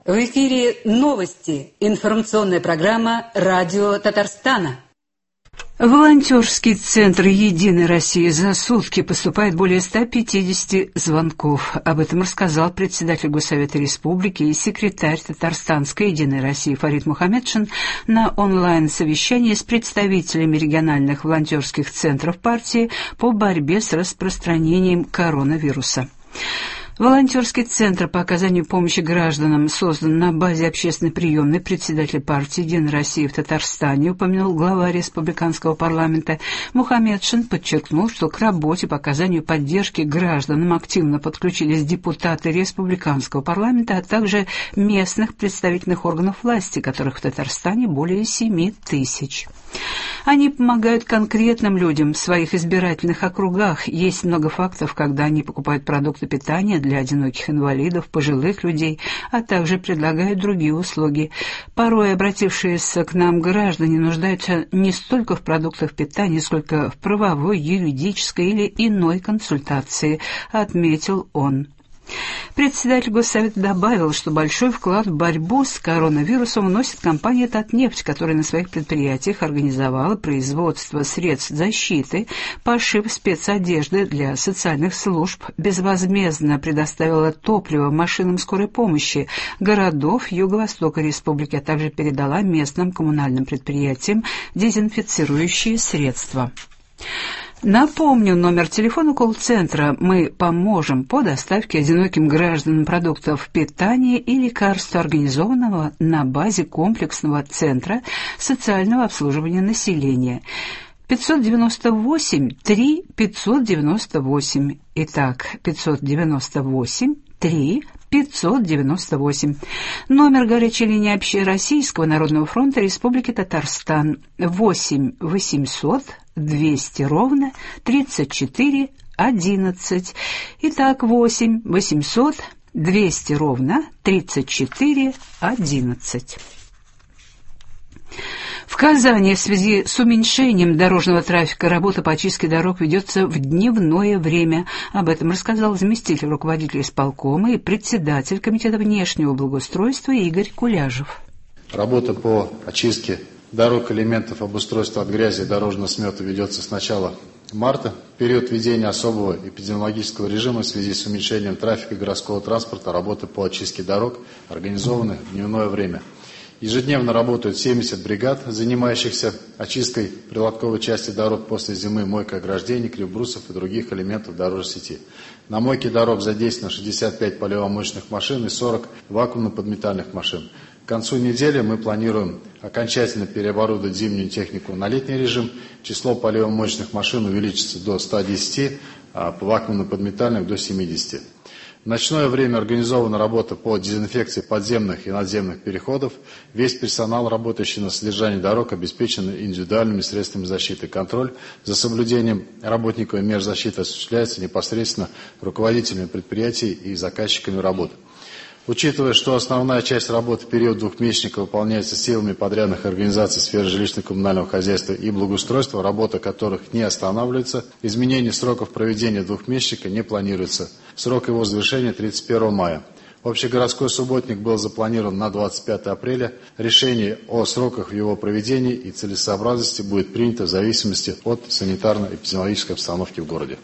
В эфире новости. Информационная программа «Радио Татарстана». Волонтерский центр «Единой России» за сутки поступает более 150 звонков. Об этом рассказал председатель Госсовета Республики и секретарь Татарстанской «Единой России» Фарид Мухаммедшин на онлайн-совещании с представителями региональных волонтерских центров партии по борьбе с распространением коронавируса. Волонтерский центр по оказанию помощи гражданам создан на базе общественной приемной председателя партии «Единая Россия» в Татарстане, упомянул глава республиканского парламента. Мухаммедшин подчеркнул, что к работе по оказанию поддержки гражданам активно подключились депутаты республиканского парламента, а также местных представительных органов власти, которых в Татарстане более 7 тысяч. Они помогают конкретным людям в своих избирательных округах. Есть много фактов, когда они покупают продукты питания для одиноких инвалидов, пожилых людей, а также предлагают другие услуги. Порой обратившиеся к нам граждане нуждаются не столько в продуктах питания, сколько в правовой, юридической или иной консультации, отметил он. Председатель Госсовета добавил, что большой вклад в борьбу с коронавирусом вносит компания «Татнефть», которая на своих предприятиях организовала производство средств защиты, пошив спецодежды для социальных служб, безвозмездно предоставила топливо машинам скорой помощи городов Юго-Востока республики, а также передала местным коммунальным предприятиям дезинфицирующие средства. Напомню, номер телефона колл-центра «Мы поможем» по доставке одиноким гражданам продуктов питания и лекарств, организованного на базе комплексного центра социального обслуживания населения. 598-3-598. Итак, 598-3-598. Номер горячей линии Общероссийского народного фронта Республики Татарстан 8-800-200-34-11. Итак, 8-800-200-34-11. В Казани в связи с уменьшением дорожного трафика работа по очистке дорог ведется в дневное время. Об этом рассказал заместитель руководителя исполкома и председатель Комитета внешнего благоустройства Игорь Куляжев. Работа по очистке дорог, элементов обустройства от грязи и дорожного смета ведется с начала марта. В период введения особого эпидемиологического режима в связи с уменьшением трафика городского транспорта работы по очистке дорог организованы в дневное время. Ежедневно работают 70 бригад, занимающихся очисткой прилотковой части дорог после зимы, мойкой ограждений, кривбрусов и других элементов дорожной сети. На мойке дорог задействовано 65 полевомоечных машин и 40 вакуумно-подметальных машин. К концу недели мы планируем окончательно переоборудовать зимнюю технику на летний режим. Число полевомоечных машин увеличится до 110, а вакуумно-подметальных до 70. В ночное время организована работа по дезинфекции подземных и надземных переходов. Весь персонал, работающий на содержании дорог, обеспечен индивидуальными средствами защиты. Контроль за соблюдением работников мер защиты осуществляется непосредственно руководителями предприятий и заказчиками работы. Учитывая, что основная часть работы в период двухмесячника выполняется силами подрядных организаций сферы жилищно-коммунального хозяйства и благоустройства, работа которых не останавливается, изменение сроков проведения двухмесячника не планируется. Срок его завершения 31 мая. Общегородской субботник был запланирован на 25 апреля. Решение о сроках его проведения и целесообразности будет принято в зависимости от санитарно-эпидемиологической обстановки в городе.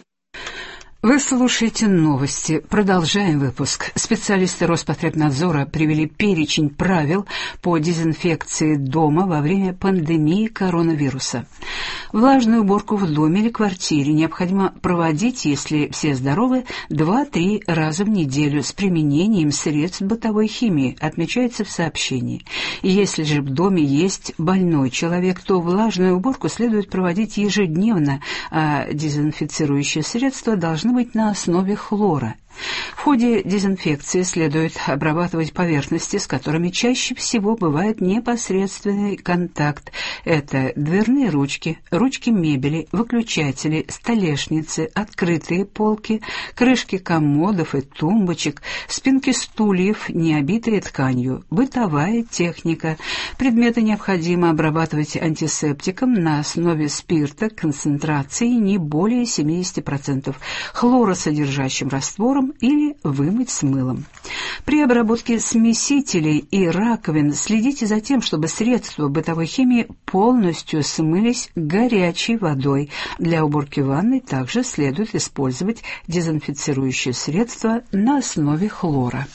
Вы слушаете новости. Продолжаем выпуск. Специалисты Роспотребнадзора привели перечень правил по дезинфекции дома во время пандемии коронавируса. Влажную уборку в доме или квартире необходимо проводить, если все здоровы, 2-3 раза в неделю с применением средств бытовой химии, отмечается в сообщении. Если же в доме есть больной человек, то влажную уборку следует проводить ежедневно, а дезинфицирующие средства должны быть на основе хлора. В ходе дезинфекции следует обрабатывать поверхности, с которыми чаще всего бывает непосредственный контакт. Это дверные ручки, ручки мебели, выключатели, столешницы, открытые полки, крышки комодов и тумбочек, спинки стульев, не обитые тканью, бытовая техника. Предметы необходимо обрабатывать антисептиком на основе спирта концентрацией не более 70%, хлоросодержащим раствором или вымыть с мылом. При обработке смесителей и раковин следите за тем, чтобы средства бытовой химии полностью смылись горячей водой. Для уборки ванной также следует использовать дезинфицирующие средства на основе хлора.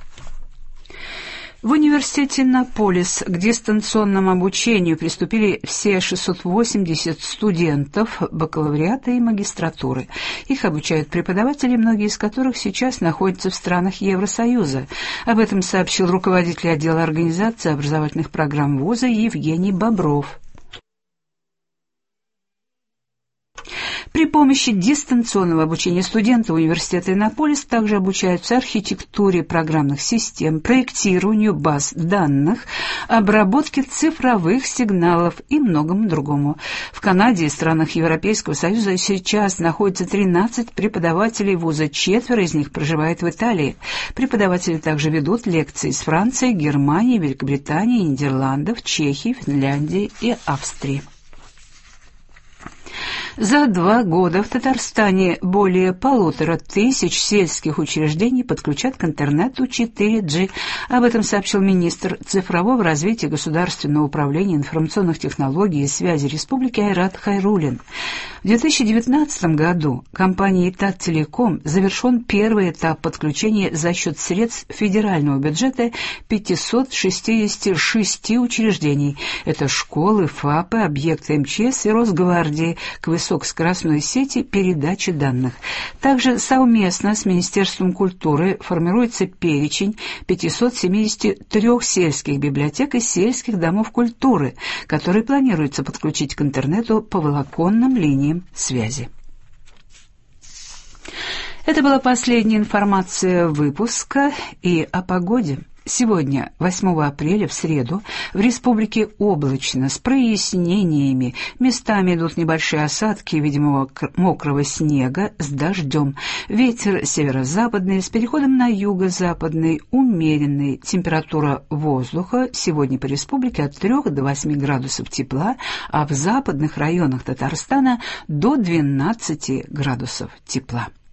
В университете Иннополис к дистанционному обучению приступили все 680 студентов бакалавриата и магистратуры. Их обучают преподаватели, многие из которых сейчас находятся в странах Евросоюза. Об этом сообщил руководитель отдела организации образовательных программ вуза Евгений Бобров. При помощи дистанционного обучения студенты университета Иннополис также обучаются архитектуре программных систем, проектированию баз данных, обработке цифровых сигналов и многому другому. В Канаде и странах Европейского Союза сейчас находится 13 преподавателей вуза, 4 из них проживают в Италии. Преподаватели также ведут лекции из Франции, Германии, Великобритании, Нидерландов, Чехии, Финляндии и Австрии. За 2 года в Татарстане более 1500 сельских учреждений подключат к интернету 4G. Об этом сообщил министр цифрового развития Государственного управления информационных технологий и связи Республики Айрат Хайруллин. В 2019 году компанией Таттелеком завершен первый этап подключения за счет средств федерального бюджета 566 учреждений. Это школы, ФАПы, объекты МЧС и Росгвардии к высокоскоростной сети передачи данных. Также совместно с Министерством культуры формируется перечень 573 сельских библиотек и сельских домов культуры, которые планируется подключить к интернету по волоконным линиям связи. Это была последняя информация выпуска и о погоде. Сегодня, 8 апреля, в среду, в республике облачно, с прояснениями. Местами идут небольшие осадки видимого мокрого снега с дождем. Ветер северо-западный с переходом на юго-западный, умеренный. Температура воздуха сегодня по республике от 3 до 8 градусов тепла, а в западных районах Татарстана до 12 градусов тепла.